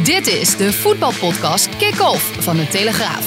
Dit is de voetbalpodcast Kick-Off van de Telegraaf.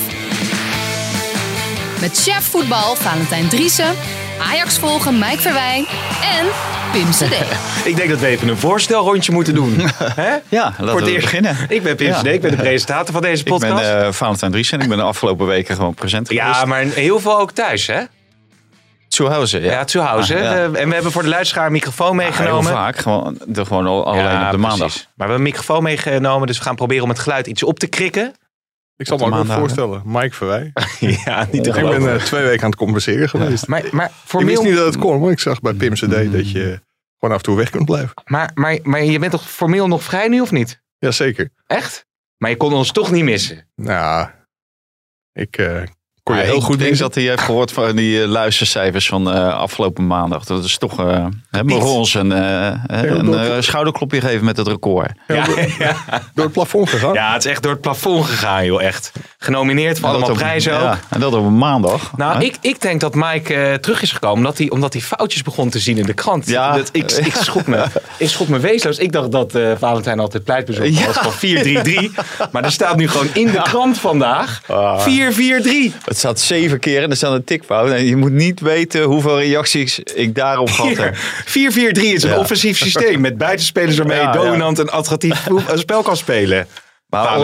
Met chef voetbal Valentijn Driessen, Ajax volgen Mike Verwij en Pim CD. Ik denk dat we even een voorstelrondje moeten doen. Hè? Ja, laten we beginnen. Ik ben Pim CD, ik ben de presentator van deze podcast. Ik ben Valentijn Driessen en ik ben de afgelopen weken gewoon present geweest. Ja, maar heel veel ook thuis, hè? Zuhause, ja. Ja, Zuhause. Ja. En we hebben voor de luisteraar een microfoon meegenomen. Heel vaak, gewoon alleen op de maandag. Precies. Maar we hebben een microfoon meegenomen, dus we gaan proberen om het geluid iets op te krikken. Ik zal me ook wel voorstellen. Mike Verwij. Ja, niet te geloven. Ik ben 2 weken aan het compenseren geweest. Maar ik wist niet dat het kon, maar ik zag bij Pim CD dat je gewoon af en toe weg kunt blijven. Maar je bent toch formeel nog vrij nu, of niet? Jazeker. Echt? Maar je kon ons toch niet missen? Nou, ik kon je heel goed denk dat hij heeft gehoord van die luistercijfers van afgelopen maandag. Dat is toch ons een schouderklopje geven met het record. Ja. Door het plafond gegaan? Ja, het is echt door het plafond gegaan, joh. Echt. Genomineerd voor allemaal prijzen ook. Ja, en dat op een maandag. Nou, ik denk dat Mike terug is gekomen omdat hij foutjes begon te zien in de krant. Ja. Ik schrok me wezenloos. Ik dacht dat Valentijn altijd pleitbezorgd was van 4-3-3. Maar er staat nu gewoon in de krant vandaag 4-4-3. Het staat 7 keer en er staat een tikfout. En je moet niet weten hoeveel reacties ik daarop gehad heb. 4-4-3 is een offensief systeem met buitenspelers waarmee je dominant en attractief spel kan spelen. Maar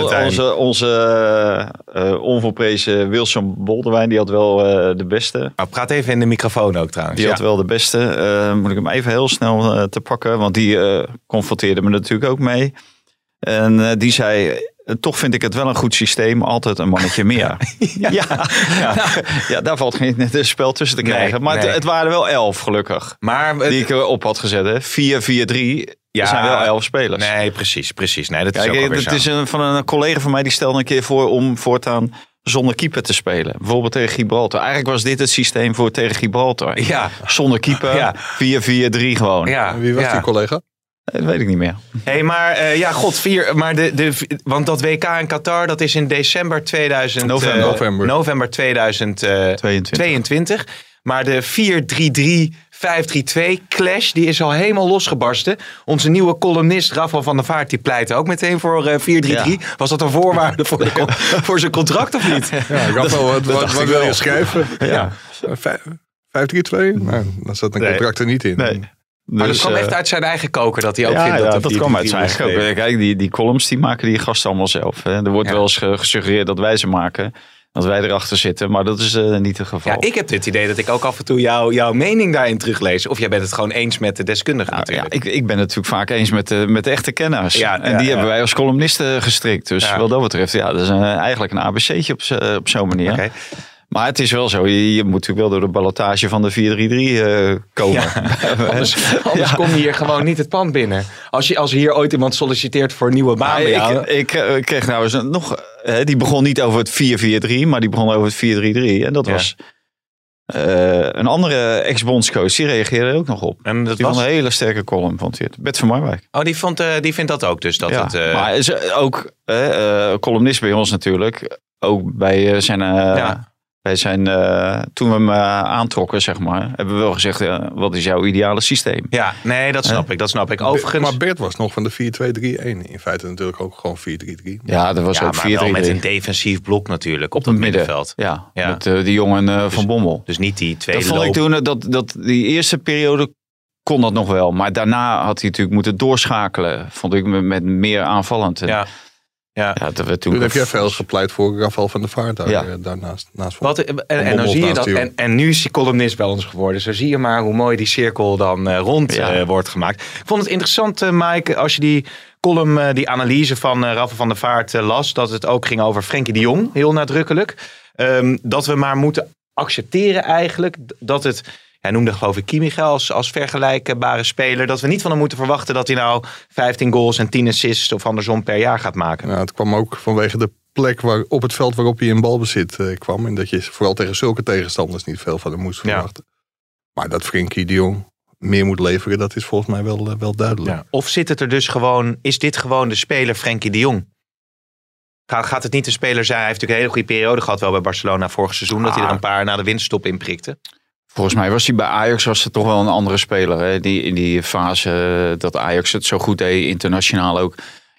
onze onvolprezen Wilson Boldewijn, die had wel de beste. Nou, praat even in de microfoon ook trouwens. Die had wel de beste. Moet ik hem even heel snel te pakken, want die confronteerde me natuurlijk ook mee. En die zei, toch vind ik het wel een goed systeem, altijd een mannetje meer. Ja, daar valt geen spel tussen te krijgen. Maar het waren er wel 11 gelukkig, die ik op had gezet. 4-4-3. Er zijn wel 11 spelers. Nee, precies. Nee, dat is ook dat is van een collega van mij die stelde een keer voor om voortaan zonder keeper te spelen. Bijvoorbeeld tegen Gibraltar. Eigenlijk was dit het systeem voor tegen Gibraltar. Ja. Zonder keeper, 4-4-3 gewoon. Ja. Wie was die collega? Dat weet ik niet meer. Hey, maar want dat WK in Qatar, dat is in november 2022. Maar de 4-3-3, 5-3-2 clash, die is al helemaal losgebarsten. Onze nieuwe columnist Rafael van der Vaart, die pleitte ook meteen voor 4-3-3. Ja. Was dat een voorwaarde voor zijn contract of niet? Ja, Rafael, wat wil je schrijven? Ja. 5-3-2? Nou, dan zat een contract er niet in. Nee. Maar dat kwam echt uit zijn eigen koker dat hij ook vindt dat kwam uit zijn eigen koker. Kijk, die columns die maken die gasten allemaal zelf. Hè. Er wordt wel eens gesuggereerd dat wij ze maken. Dat wij erachter zitten, maar dat is niet het geval. Ja, ik heb het idee dat ik ook af en toe jouw mening daarin teruglees. Of jij bent het gewoon eens met de deskundigen natuurlijk. Ja, ik ben het natuurlijk vaak eens met de echte kenners. En die hebben wij als columnisten gestrikt. Dus wat dat betreft, dat is eigenlijk een ABC'tje op zo'n manier. Okay. Maar het is wel zo, je moet natuurlijk wel door de ballotage van de 4-3-3 komen. Ja, anders kom je hier gewoon niet het pand binnen. Als hier ooit iemand solliciteert voor een nieuwe baan. Ik kreeg nou eens nog, die begon niet over het 4-4-3, maar die begon over het 4-3-3. En dat was een andere ex-bondscoach, die reageerde ook nog op. En dat was een hele sterke column, vond hij het. Bert van Marwijk. Oh, die vindt dat ook dus. Dat het, maar is ook columnist bij ons natuurlijk. Ook bij zijn... Wij zijn, toen we hem aantrokken, zeg maar, hebben we wel gezegd, wat is jouw ideale systeem? Ja, nee, dat snap ik. Overigens... Maar Bert was nog van de 4-2-3-1. In feite natuurlijk ook gewoon 4-3-3. Ja, dat was ook 4-3-3. Maar wel met een defensief blok natuurlijk op het middenveld. Ja, met die jongen van Bommel. Dus niet die twee dat vond ik toen, dat die eerste periode kon dat nog wel. Maar daarna had hij natuurlijk moeten doorschakelen, vond ik, met meer aanvallend. Ja, toen heb jij veel gepleit voor Rafael van der Vaart daarnaast. En dan zie je dat. En nu is hij columnist bij ons geworden. Zo zie je maar hoe mooi die cirkel dan rond wordt gemaakt. Ik vond het interessant, Mike, als je die column, die analyse van Rafael van der Vaart las, dat het ook ging over Frenkie de Jong, heel nadrukkelijk. Dat we maar moeten accepteren eigenlijk dat het... Hij noemde geloof ik Kimmich als vergelijkbare speler. Dat we niet van hem moeten verwachten dat hij nou 15 goals en 10 assists of andersom per jaar gaat maken. Ja, het kwam ook vanwege de plek op het veld waarop hij in balbezit kwam. En dat je vooral tegen zulke tegenstanders niet veel van hem moest verwachten. Maar dat Frenkie de Jong meer moet leveren, dat is volgens mij wel duidelijk. Ja. Of zit het er dus gewoon, is dit gewoon de speler Frenkie de Jong? Gaat het niet de speler zijn? Hij heeft natuurlijk een hele goede periode gehad wel bij Barcelona vorig seizoen. Dat hij er een paar na de winterstop in prikte. Volgens mij was hij bij Ajax het toch wel een andere speler. Hè? In die fase dat Ajax het zo goed deed, internationaal ook.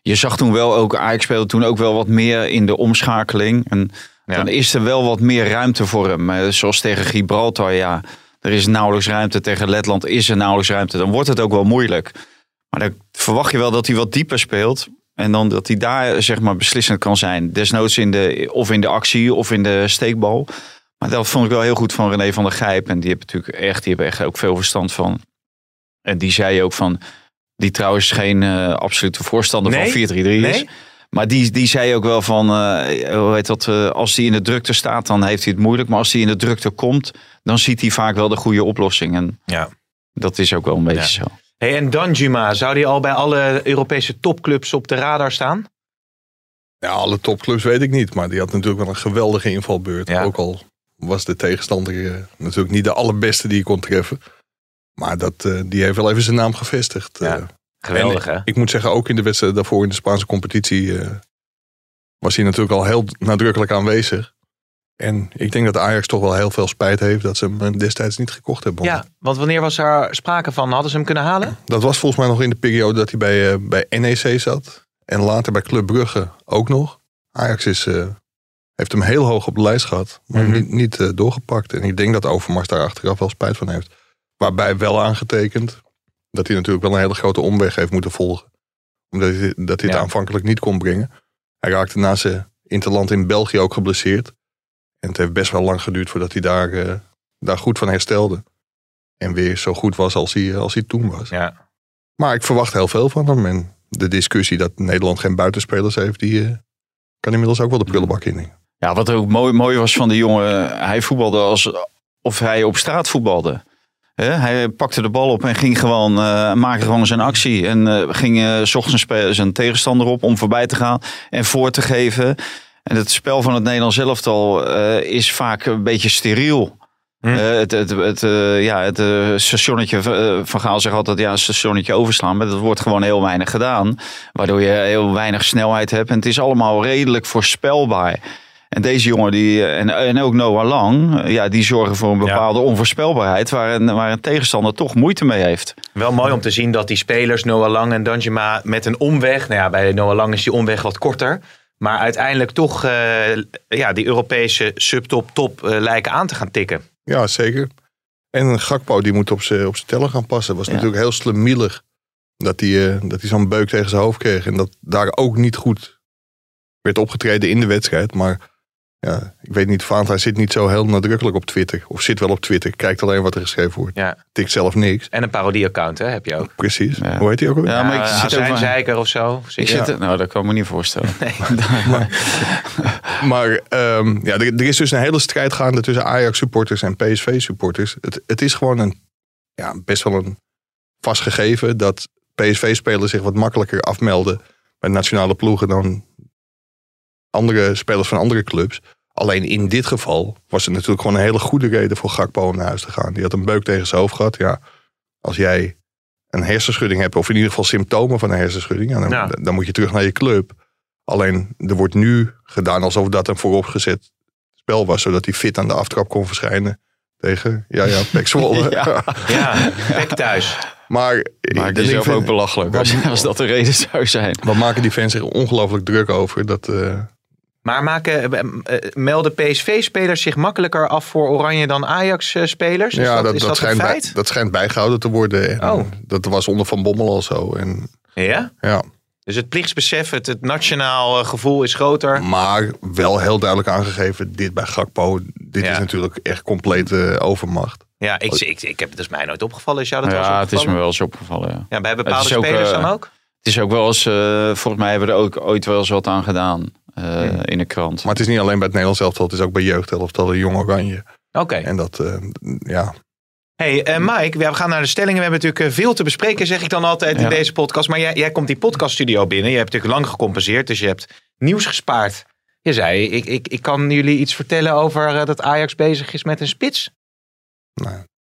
je zag toen wel ook, Ajax speelde toen ook wel wat meer in de omschakeling. En dan is er wel wat meer ruimte voor hem. Zoals tegen Gibraltar, er is nauwelijks ruimte. Tegen Letland is er nauwelijks ruimte. Dan wordt het ook wel moeilijk. Maar dan verwacht je wel dat hij wat dieper speelt. En dan dat hij daar zeg maar beslissend kan zijn. Desnoods in de actie of in de steekbal. Maar dat vond ik wel heel goed van René van der Gijp. En die hebben echt ook veel verstand van. En die zei ook van... Die trouwens geen absolute voorstander van 4-3-3 is. Nee? Maar die zei ook wel van... als hij in de drukte staat, dan heeft hij het moeilijk. Maar als hij in de drukte komt, dan ziet hij vaak wel de goede oplossing. En dat is ook wel een beetje zo. Hey, en Danjuma, zou die al bij alle Europese topclubs op de radar staan? Ja, alle topclubs weet ik niet. Maar die had natuurlijk wel een geweldige invalbeurt. Ja. Ook al was de tegenstander natuurlijk niet de allerbeste die je kon treffen. Maar die heeft wel even zijn naam gevestigd. Ja, geweldig hè? Ik moet zeggen, ook in de wedstrijd daarvoor in de Spaanse competitie... was hij natuurlijk al heel nadrukkelijk aanwezig. En ik denk dat Ajax toch wel heel veel spijt heeft... dat ze hem destijds niet gekocht hebben. Ja, want wanneer was er sprake van? Hadden ze hem kunnen halen? Dat was volgens mij nog in de periode dat hij bij NEC zat. En later bij Club Brugge ook nog. Ajax heeft hem heel hoog op de lijst gehad. Maar niet doorgepakt. En ik denk dat Overmars daar achteraf wel spijt van heeft. Waarbij wel aangetekend dat hij natuurlijk wel een hele grote omweg heeft moeten volgen. Omdat hij het aanvankelijk niet kon brengen. Hij raakte na zijn interland in België ook geblesseerd. En het heeft best wel lang geduurd voordat hij daar goed van herstelde. En weer zo goed was als hij toen was. Ja. Maar ik verwacht heel veel van hem. En de discussie dat Nederland geen buitenspelers heeft, die kan inmiddels ook wel de prullenbak in. Ja, wat ook mooi was van de jongen, hij voetbalde alsof hij op straat voetbalde. Hij pakte de bal op en ging gewoon, maakte gewoon zijn actie. En ging zocht zijn tegenstander op om voorbij te gaan en voor te geven. En het spel van het Nederlands elftal is vaak een beetje steriel. Het stationnetje, Van Gaal zegt altijd, een stationnetje overslaan. Maar dat wordt gewoon heel weinig gedaan. Waardoor je heel weinig snelheid hebt. En het is allemaal redelijk voorspelbaar. En deze jongen en ook Noah Lang, die zorgen voor een bepaalde onvoorspelbaarheid waar een tegenstander toch moeite mee heeft. Wel mooi om te zien dat die spelers, Noah Lang en Danjuma, met een omweg, bij Noah Lang is die omweg wat korter, maar uiteindelijk toch die Europese subtop lijken aan te gaan tikken. Ja, zeker. En Gakpo die moet op zijn tellen gaan passen. Was natuurlijk heel slemielig dat hij zo'n beuk tegen zijn hoofd kreeg en dat daar ook niet goed werd opgetreden in de wedstrijd, maar ik weet niet, hij zit niet zo heel nadrukkelijk op Twitter. Of zit wel op Twitter, kijkt alleen wat er geschreven wordt. Ja. Tikt zelf niks. En een parodie-account heb je ook. Precies. Ja. Hoe heet hij ook alweer? Ja, maar ik zit over Zeiker of zo. Nou, dat kan ik me niet voorstellen. Nee. maar er is dus een hele strijd gaande tussen Ajax-supporters en PSV-supporters. Het is gewoon best wel een vast gegeven dat PSV-spelers zich wat makkelijker afmelden bij nationale ploegen dan andere spelers van andere clubs. Alleen in dit geval was het natuurlijk gewoon een hele goede reden voor Gakpo om naar huis te gaan. Die had een beuk tegen zijn hoofd gehad. Ja, als jij een hersenschudding hebt, of in ieder geval symptomen van een hersenschudding, dan moet je terug naar je club. Alleen er wordt nu gedaan alsof dat een vooropgezet spel was, zodat hij fit aan de aftrap kon verschijnen tegen PEC Zwolle. PEC thuis. Maar het is zelf ook belachelijk als dat de reden zou zijn. Wat maken die fans zich ongelooflijk druk over? Maar melden PSV-spelers zich makkelijker af voor Oranje dan Ajax-spelers? Dat schijnt bijgehouden te worden. Dat was onder Van Bommel al zo. Ja? Ja. Dus het plichtsbesef, het nationaal gevoel is groter. Maar wel heel duidelijk aangegeven, dit bij Gakpo, dit is natuurlijk echt complete overmacht. Ja, ik heb het dus mij nooit opgevallen. Is jou dat wel eens opgevallen? Het is me wel eens opgevallen. Ja, bij bepaalde spelers dan ook? Het is ook wel eens, volgens mij hebben we er ook ooit wel eens wat aan gedaan in de krant. Maar het is niet alleen bij het Nederlands elftal, het is ook bij jeugdelftal de Jong Oranje. Oké. En dat, Hey Mike, we gaan naar de stellingen. We hebben natuurlijk veel te bespreken, zeg ik dan altijd in deze podcast. Maar jij komt die podcaststudio binnen. Je hebt natuurlijk lang gecompenseerd, dus je hebt nieuws gespaard. Je zei, ik kan jullie iets vertellen over dat Ajax bezig is met een spits. Nee.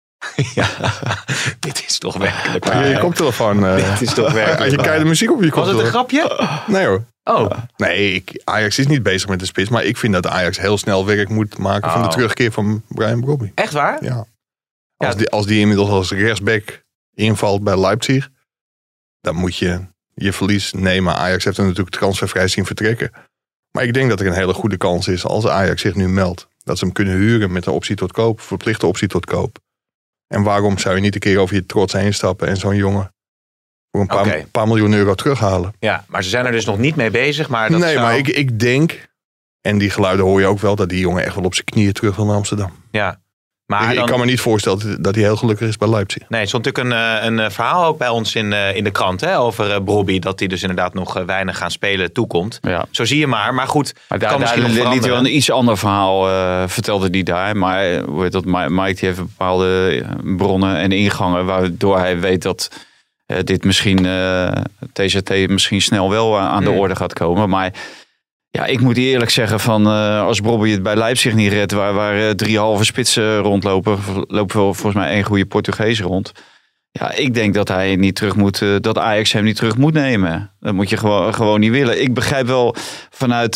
Dit is toch werkelijk. Je koptelefoon. Dit is toch werkelijk. Had je keiharde muziek op je koptelefoon? Was het een grapje? Nee hoor. Oh. Nee, Ajax is niet bezig met de spits. Maar ik vind dat Ajax heel snel werk moet maken van de terugkeer van Brian Brobby. Echt waar? Ja. Als die inmiddels als rechtsback invalt bij Leipzig, dan moet je je verlies nemen. Ajax heeft er natuurlijk transfervrij zien vertrekken. Maar ik denk dat er een hele goede kans is als Ajax zich nu meldt. Dat ze hem kunnen huren met een optie tot koop, verplichte optie tot koop. En waarom zou je niet een keer over je trots heen stappen en zo'n jongen voor een paar miljoen euro terughalen? Ja, maar ze zijn er dus nog niet mee bezig. Maar maar ik denk, en die geluiden hoor je ook wel, dat die jongen echt wel op zijn knieën terug wil naar Amsterdam. Ja. Maar ik kan me niet voorstellen dat hij heel gelukkig is bij Leipzig. Nee, er stond natuurlijk een verhaal ook bij ons in de krant over Brobbey. Dat hij dus inderdaad nog weinig gaan spelen toekomt. Ja. Zo zie je maar. Maar goed, maar daar liet wel een iets ander verhaal, vertelde hij daar. Maar hoe heet dat, Mike die heeft bepaalde bronnen en ingangen. Waardoor hij weet dat dit misschien TZT misschien snel wel aan de orde gaat komen. Maar ja, ik moet eerlijk zeggen van als Brobbey het bij Leipzig niet redt, waar 3 halve spitsen rondlopen, lopen wel volgens mij 1 goede Portugees rond. Ja, ik denk dat hij niet terug moet, dat Ajax hem niet terug moet nemen. Dat moet je gewoon niet willen. Ik begrijp wel vanuit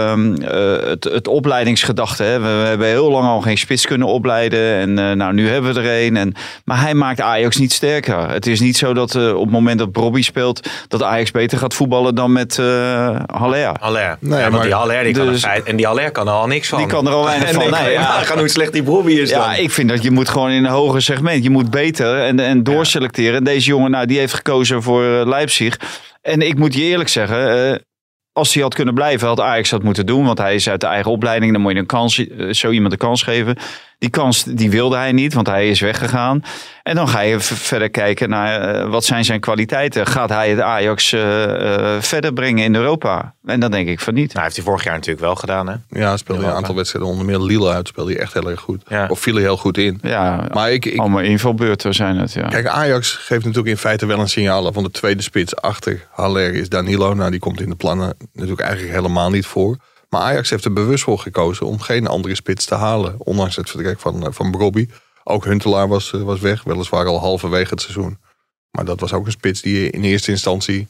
het opleidingsgedachte. Hè. We hebben heel lang al geen spits kunnen opleiden. En nu hebben we er een. Maar hij maakt Ajax niet sterker. Het is niet zo dat op het moment dat Brobbey speelt, dat Ajax beter gaat voetballen dan met Haller. Nee, want die Haller die Haller kan er al niks van. Die kan er al weinig van. Gaan hoe slecht die Brobbey is dan. Ja, ik vind dat je moet gewoon in een hoger segment. Je moet beter en doorselecteren. En deze jongen, die heeft gekozen voor Leipzig. En ik moet je eerlijk zeggen, als hij had kunnen blijven, had Ajax dat moeten doen. Want hij is uit de eigen opleiding. Dan moet je zo iemand een kans geven. Die kans die wilde hij niet, want hij is weggegaan. En dan ga je verder kijken naar wat zijn zijn kwaliteiten. Gaat hij het Ajax verder brengen in Europa? En dan denk ik van niet. Nou, heeft hij vorig jaar natuurlijk wel gedaan, hè? Ja, speelde een aantal wedstrijden onder meer Lille uit. Speelde hij echt heel erg goed. Ja. Of viel hij heel goed in. Ja, maar allemaal invalbeurten zijn het, ja. Kijk, Ajax geeft natuurlijk in feite wel een signaal van de tweede spits achter Haller is Danilo. Nou, die komt in de plannen natuurlijk eigenlijk helemaal niet voor. Maar Ajax heeft er bewust voor gekozen om geen andere spits te halen. Ondanks het vertrek van Brobbey. Ook Huntelaar was weg. Weliswaar al halverwege het seizoen. Maar dat was ook een spits die je in eerste instantie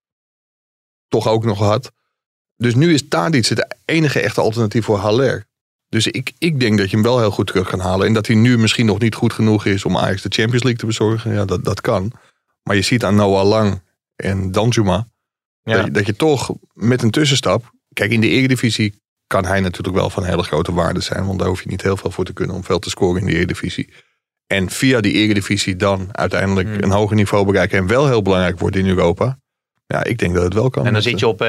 toch ook nog had. Dus nu is Tadic het enige echte alternatief voor Haller. Dus ik denk dat je hem wel heel goed terug kan halen. En dat hij nu misschien nog niet goed genoeg is om Ajax de Champions League te bezorgen. Ja, dat kan. Maar je ziet aan Noah Lang en Danjuma dat je toch met een tussenstap. Kijk, in de Eredivisie kan hij natuurlijk wel van hele grote waarde zijn. Want daar hoef je niet heel veel voor te kunnen om veel te scoren in de Eredivisie. En via die Eredivisie dan uiteindelijk een hoger niveau bereiken. En wel heel belangrijk wordt in Europa. Ja, ik denk dat het wel kan. En dan zit je op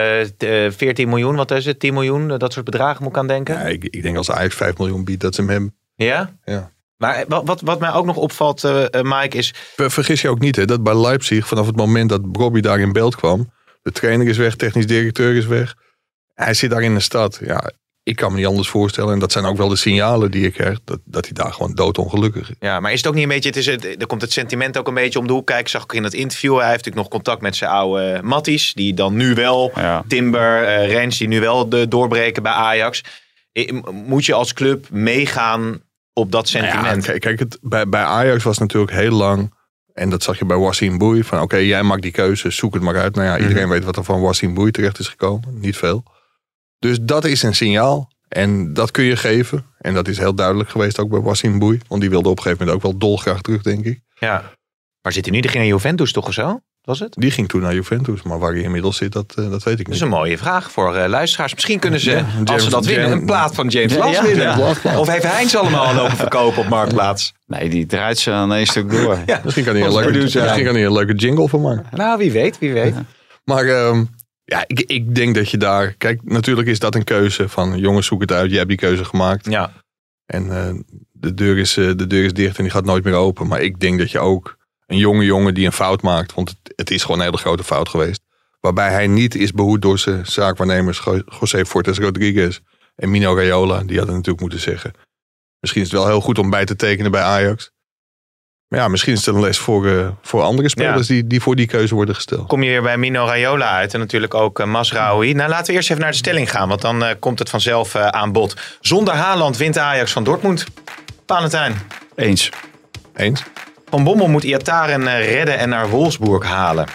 14 miljoen, wat is het? 10 miljoen, dat soort bedragen moet ik aan denken? Ja, ik denk als Ajax 5 miljoen biedt, dat ze hem hebben. Ja? Ja. Maar wat mij ook nog opvalt, Mike, is... Vergis je ook niet, hè, dat bij Leipzig, vanaf het moment dat Brobbey daar in beeld kwam, de trainer is weg, technisch directeur is weg. Hij zit daar in de stad. Ja, ik kan me niet anders voorstellen. En dat zijn ook wel de signalen die ik krijg. Dat hij daar gewoon doodongelukkig is. Ja, maar is het ook niet een beetje... Er komt het sentiment ook een beetje om de hoek kijken. Zag ik in het interview. Hij heeft natuurlijk nog contact met zijn oude matties. Die dan nu wel... Ja. Timber, Rens, die nu wel doorbreken bij Ajax. Moet je als club meegaan op dat sentiment? Ja, kijk, bij Ajax was natuurlijk heel lang... En dat zag je bij Wassim Bouye. Van oké, jij maakt die keuze. Zoek het maar uit. Nou ja, iedereen weet wat er van Wassim Bouye terecht is gekomen. Niet veel. Dus dat is een signaal. En dat kun je geven. En dat is heel duidelijk geweest ook bij Wassim Bouye. Want die wilde op een gegeven moment ook wel dolgraag terug, denk ik. Ja. Waar zit hij nu? Die ging naar Juventus toch of zo? Was het? Die ging toen naar Juventus. Maar waar hij inmiddels zit, dat weet ik niet. Dat is een mooie vraag voor luisteraars. Misschien kunnen ze, als ze dat winnen, een plaat van James Last winnen. Ja. Of heeft Heinz allemaal lopen verkopen op Marktplaats? Nee, die draait ze aan één stuk door. Ja. Misschien kan hij een leuke jingle van maken. Nou, wie weet. Maar ja, ik denk dat je daar... Kijk, natuurlijk is dat een keuze van... Jongens, zoek het uit. Je hebt die keuze gemaakt. Ja. En de deur is dicht en die gaat nooit meer open. Maar ik denk dat je ook een jonge jongen die een fout maakt... Want het is gewoon een hele grote fout geweest. Waarbij hij niet is behoed door zijn zaakwaarnemers... José Fortes Rodriguez en Mino Raiola. Die hadden natuurlijk moeten zeggen... Misschien is het wel heel goed om bij te tekenen bij Ajax. Maar ja, misschien is het een les voor andere spelers die voor die keuze worden gesteld. Kom je weer bij Mino Raiola uit en natuurlijk ook Mazraoui. Nou, laten we eerst even naar de stelling gaan, want dan komt het vanzelf aan bod. Zonder Haaland wint Ajax van Dortmund. Valentijn. Eens. Van Bommel moet Iataren redden en naar Wolfsburg halen.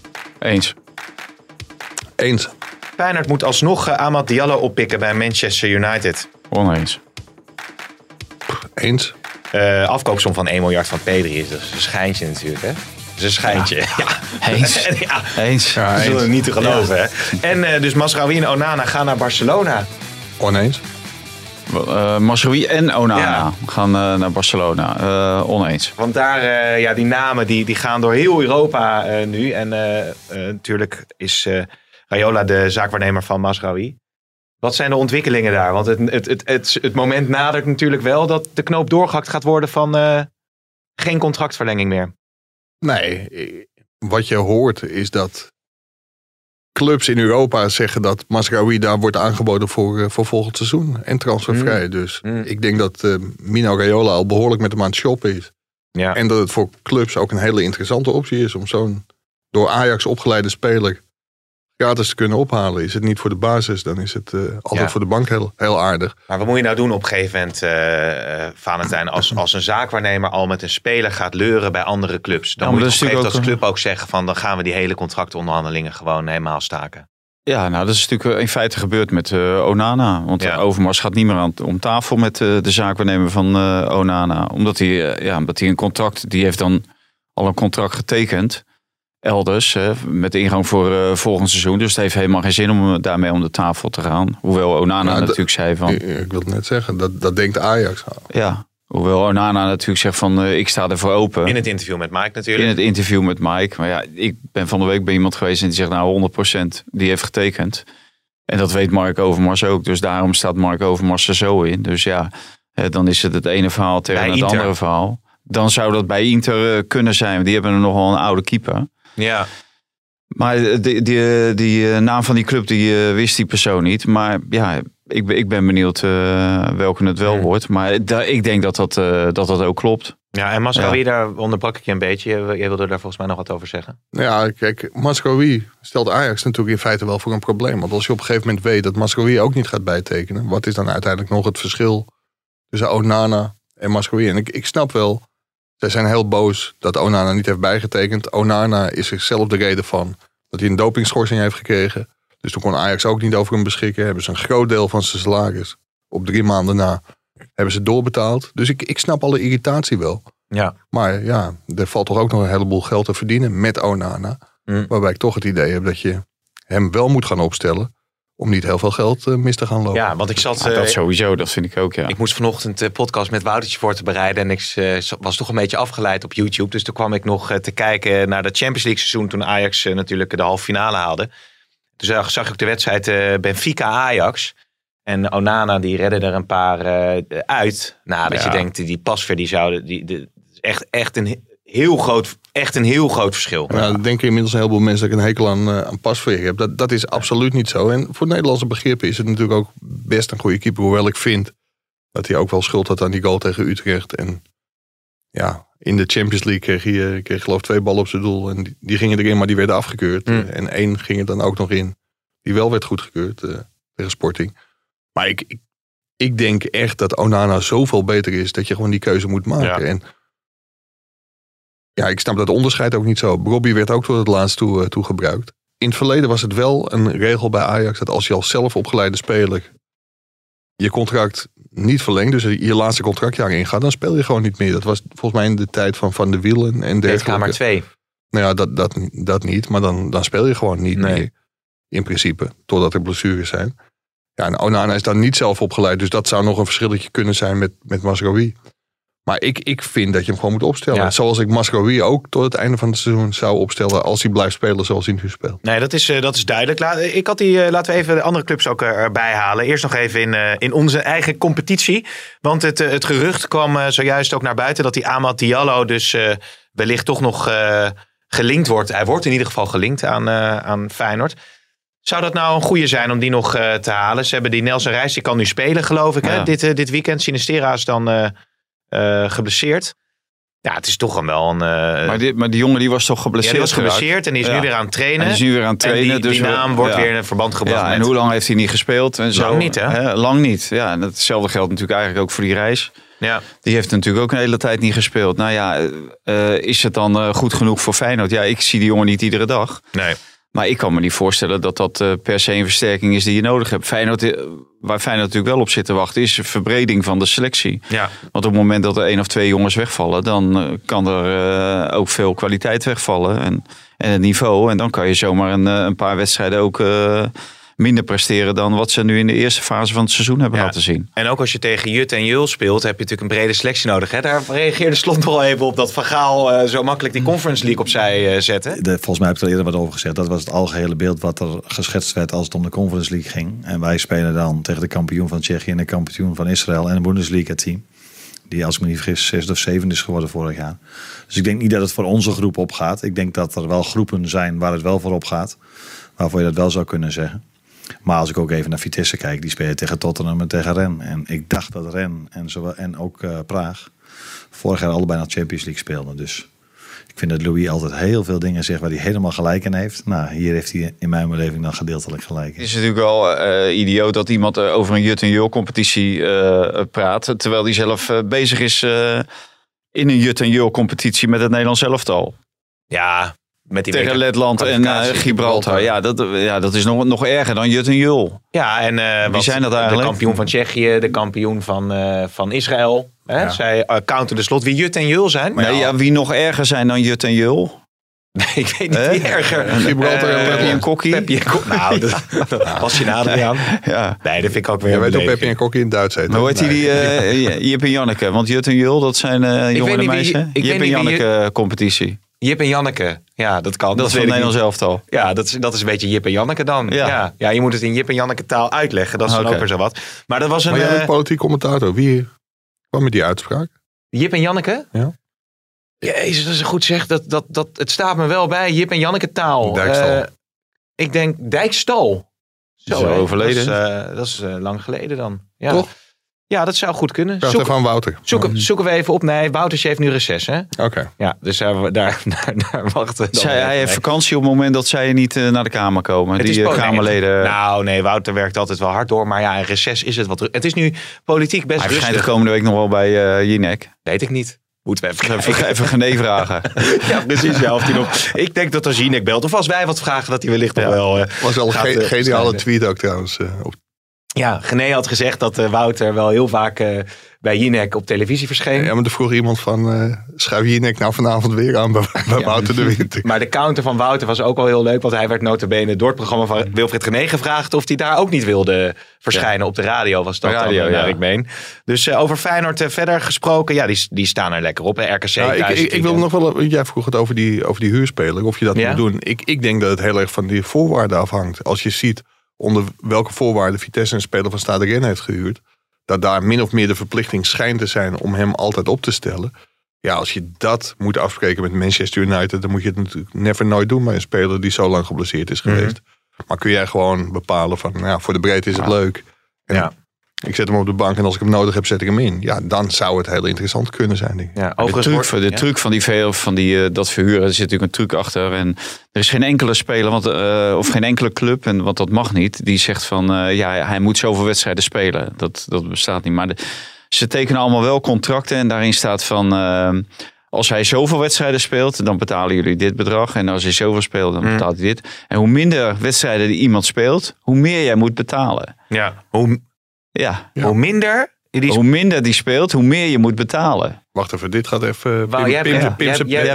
Eens. Feyenoord moet alsnog Amad Diallo oppikken bij Manchester United. Oneens. Eens. Afkoopsom van 1 miljard van Pedri is dus een schijntje natuurlijk, hè? is een schijntje. Ja. Eens. We zullen het niet te geloven. Hè? En dus Mazraoui en Onana gaan naar Barcelona. Oneens. Mazraoui en Onana gaan naar Barcelona. Oneens. Want daar, die namen die gaan door heel Europa nu. En natuurlijk is Raiola de zaakwaarnemer van Mazraoui. Wat zijn de ontwikkelingen daar? Want het moment nadert natuurlijk wel dat de knoop doorgehakt gaat worden van geen contractverlenging meer. Nee, wat je hoort is dat clubs in Europa zeggen dat Mazraoui daar wordt aangeboden voor volgend seizoen. En transfervrij. Dus ik denk dat Mino Raiola al behoorlijk met hem aan het shoppen is. Ja. En dat het voor clubs ook een hele interessante optie is om zo'n door Ajax opgeleide speler gratis te kunnen ophalen. Is het niet voor de basis, dan is het altijd voor de bank heel aardig. Maar wat moet je nou doen op een gegeven moment, Valentijn, als een zaakwaarnemer al met een speler gaat leuren bij andere clubs? Dan moet je op een gegeven moment als club ook zeggen van dan gaan we die hele contractonderhandelingen gewoon helemaal staken. Ja, nou dat is natuurlijk in feite gebeurd met Onana. Want Overmars gaat niet meer om tafel met de zaakwaarnemer van Onana. Omdat hij een contract, die heeft dan al een contract getekend. Elders, met de ingang voor volgend seizoen. Dus het heeft helemaal geen zin om daarmee om de tafel te gaan. Hoewel Onana natuurlijk zei van... Ik wil het net zeggen, dat denkt Ajax. Ja, hoewel Onana natuurlijk zegt van ik sta ervoor open. In het interview met Mike natuurlijk. In het interview met Mike. Maar ja, ik ben van de week bij iemand geweest en die zegt nou 100% die heeft getekend. En dat weet Mark Overmars ook. Dus daarom staat Mark Overmars er zo in. Dus ja, dan is het ene verhaal tegen het andere verhaal. Dan zou dat bij Inter kunnen zijn. Die hebben er nogal een oude keeper. Ja. Maar die naam van die club die wist die persoon niet. Maar ja, ik ben benieuwd welke het wel wordt. Maar ik denk dat ook klopt. Ja, en Mazraoui, daar onderbrak ik je een beetje. Jij wilde daar volgens mij nog wat over zeggen. Ja, kijk, Mazraoui stelt Ajax natuurlijk in feite wel voor een probleem. Want als je op een gegeven moment weet dat Mazraoui ook niet gaat bijtekenen. Wat is dan uiteindelijk nog het verschil tussen Onana en Mazraoui? En ik snap wel... Zij zijn heel boos dat Onana niet heeft bijgetekend. Onana is zichzelf de reden van dat hij een dopingschorsing heeft gekregen. Dus toen kon Ajax ook niet over hem beschikken. Hebben ze een groot deel van zijn salaris op 3 maanden na hebben ze doorbetaald. Dus ik snap alle irritatie wel. Ja. Maar ja, er valt toch ook nog een heleboel geld te verdienen met Onana. Waarbij ik toch het idee heb dat je hem wel moet gaan opstellen. Om niet heel veel geld mis te gaan lopen. Ja, want ik zat... dat sowieso, dat vind ik ook, ja. Ik moest vanochtend podcast met Woutertje voor te bereiden. En ik was toch een beetje afgeleid op YouTube. Dus toen kwam ik nog te kijken naar de Champions League seizoen. Toen Ajax natuurlijk de halve finale haalde. Toen zag ik de wedstrijd Benfica-Ajax. En Onana die redde er een paar uit. Dat je denkt, die Pasveer die zouden... Echt een heel groot verschil. Ja, dan denken inmiddels een heleboel mensen dat ik een hekel aan Pasveer heb. Dat is absoluut niet zo. En voor Nederlandse begrippen is het natuurlijk ook best een goede keeper. Hoewel ik vind dat hij ook wel schuld had aan die goal tegen Utrecht. En ja, in de Champions League kreeg je geloof ik 2 ballen op zijn doel. En die gingen erin, maar die werden afgekeurd. En 1 ging er dan ook nog in. Die wel werd goedgekeurd tegen Sporting. Maar ik denk echt dat Onana zoveel beter is dat je gewoon die keuze moet maken. Ja. En ja, ik snap dat onderscheid ook niet zo. Robbie werd ook tot het laatst toe gebruikt. In het verleden was het wel een regel bij Ajax dat als je als zelf opgeleide speler je contract niet verlengt, dus je laatste contractjaar ingaat, dan speel je gewoon niet meer. Dat was volgens mij in de tijd van de Wielen en dergelijke. Kamer 2. Nou ja, dat niet, maar dan speel je gewoon niet meer. In principe, totdat er blessures zijn. Ja, en Onana is dan niet zelf opgeleid, dus dat zou nog een verschilletje kunnen zijn met Mazraoui. Maar ik vind dat je hem gewoon moet opstellen. Ja. Zoals ik Mazraoui ook tot het einde van het seizoen zou opstellen als hij blijft spelen zoals hij nu speelt. Nee, dat is duidelijk. Laten we even de andere clubs ook erbij halen. Eerst nog even in onze eigen competitie. Want het gerucht kwam zojuist ook naar buiten dat die Amad Diallo dus wellicht toch nog gelinkt wordt. Hij wordt in ieder geval gelinkt aan Feyenoord. Zou dat nou een goede zijn om die nog te halen? Ze hebben die Nelson Reis, die kan nu spelen geloof ik. Ja. Hè? Dit weekend. Sinistera is dan geblesseerd. Ja, het is toch wel een... Maar die jongen die was toch geblesseerd? Ja, die was geblesseerd en die is nu weer aan het trainen. En die naam wordt weer in een verband gebracht. Ja, en hoe lang heeft hij niet gespeeld? En zo. Lang niet, hè? Lang niet. Ja, en hetzelfde geldt natuurlijk eigenlijk ook voor die Reis. Ja. Die heeft natuurlijk ook een hele tijd niet gespeeld. Nou ja, is het dan goed genoeg voor Feyenoord? Ja, ik zie die jongen niet iedere dag. Nee. Maar ik kan me niet voorstellen dat dat per se een versterking is die je nodig hebt. Waar Feyenoord natuurlijk wel op zit te wachten is verbreding van de selectie. Ja. Want op het moment dat er 1 of 2 jongens wegvallen, dan kan er ook veel kwaliteit wegvallen en het niveau. En dan kan je zomaar een paar wedstrijden ook minder presteren dan wat ze nu in de eerste fase van het seizoen hebben laten zien. En ook als je tegen Jut en Jul speelt, heb je natuurlijk een brede selectie nodig. Hè? Daar reageerde Slot al even op dat Van Gaal zo makkelijk die Conference League opzij zette. Volgens mij heb ik er eerder wat over gezegd. Dat was het algehele beeld wat er geschetst werd als het om de Conference League ging. En wij spelen dan tegen de kampioen van Tsjechië en de kampioen van Israël en een Bundesliga team. Die, als ik me niet vergis, 6e of 7e is geworden vorig jaar. Dus ik denk niet dat het voor onze groep opgaat. Ik denk dat er wel groepen zijn waar het wel voor opgaat. Waarvoor je dat wel zou kunnen zeggen. Maar als ik ook even naar Vitesse kijk, die spelen tegen Tottenham en tegen Rennes. En ik dacht dat Rennes en ook Praag vorig jaar allebei naar Champions League speelden. Dus ik vind dat Louis altijd heel veel dingen zegt waar hij helemaal gelijk in heeft. Nou, hier heeft hij in mijn beleving dan gedeeltelijk gelijk in. Het is natuurlijk wel idioot dat iemand over een Jut en Jul competitie praat. Terwijl hij zelf bezig is in een Jut en Jul competitie met het Nederlands elftal. Ja, met die tegen Letland en Gibraltar. Ja, dat is nog erger dan Jut en Jul. Ja, en wie zijn dat eigenlijk? De kampioen van Tsjechië, de kampioen van Israël. Hè? Ja. Zij counten de Slot wie Jut en Jul zijn. Maar wie nog erger zijn dan Jut en Jul? Nee, ik weet niet wie erger. Gibraltar en Peppi en Kokkie. Nou, dat was je nader aan. Ja. Nee, dat vind ik ook weer. Je weet ook Peppi en Kokkie in Duits heet. Maar hoe heet die Jip en Janneke? Want Jut en Jul, dat zijn jonge meisjes. Jip en Janneke competitie. Jip en Janneke, ja, dat kan. Dat is van Nederlands elftal. Ja, dat is een beetje Jip en Janneke dan. Ja, je moet het in Jip en Janneke taal uitleggen. Dat is dan ook weer zo wat. Maar dat was een... Maar jij bent politiek commentator. Wie kwam met die uitspraak? Jip en Janneke? Ja. Jezus, dat is goed zeg. Het staat me wel bij. Jip en Janneke taal. Dijkstal. Ik denk Dijkstal. Zo overleden. Dat is lang geleden dan. Ja. Toch? Ja, dat zou goed kunnen. Vraag van Wouter. Zoeken we even op. Nee, Wouter heeft nu reces, hè? Oké. Ja, dus daar wachten we. Hij heeft vakantie op het moment dat zij niet naar de Kamer komen. Die Kamerleden. Nou, nee, Wouter werkt altijd wel hard door. Maar ja, een reces is het wat. Het is nu politiek best rustig. Hij verschijnt de komende week nog wel bij Jinek. Weet ik niet. Moeten we even Gené vragen. Ja, precies. Ja, of die nog... Ik denk dat als Jinek belt, of als wij wat vragen, dat hij wellicht nog wel... was wel een geniale tweet ook trouwens. Ja, Gené had gezegd dat Wouter wel heel vaak bij Jinek op televisie verscheen. Ja, maar er vroeg iemand van, schuif Jinek nou vanavond weer aan bij Wouter de Winter. Maar de counter van Wouter was ook wel heel leuk, want hij werd nota bene door het programma van Wilfried Gené gevraagd of hij daar ook niet wilde verschijnen op de radio. Was dat radio, dan, ik meen. Dus over Feyenoord verder gesproken, ja, die staan er lekker op. RKC. Ja, ik wil nog wel, jij vroeg het over die huurspeler, of je dat moet doen. Ik denk dat het heel erg van die voorwaarden afhangt. Als je ziet onder welke voorwaarden Vitesse een speler van Stade Rennes heeft gehuurd, dat daar min of meer de verplichting schijnt te zijn om hem altijd op te stellen. Ja, als je dat moet afspreken met Manchester United, dan moet je het natuurlijk nooit doen bij een speler die zo lang geblesseerd is geweest. Maar kun jij gewoon bepalen van, nou, voor de breedte is het leuk. En ik zet hem op de bank en als ik hem nodig heb, zet ik hem in. Ja, dan zou het heel interessant kunnen zijn, denk ik. Ja, de truc van dat verhuren, er zit natuurlijk een truc achter. En er is geen enkele speler, of geen enkele club, want dat mag niet, die zegt van, hij moet zoveel wedstrijden spelen. Dat bestaat niet. Maar ze tekenen allemaal wel contracten en daarin staat van, als hij zoveel wedstrijden speelt, dan betalen jullie dit bedrag. En als hij zoveel speelt, dan betaalt hij dit. En hoe minder wedstrijden die iemand speelt, hoe meer jij moet betalen. Ja, hoe minder die speelt, hoe meer je moet betalen. Wacht even, dit gaat even... Pim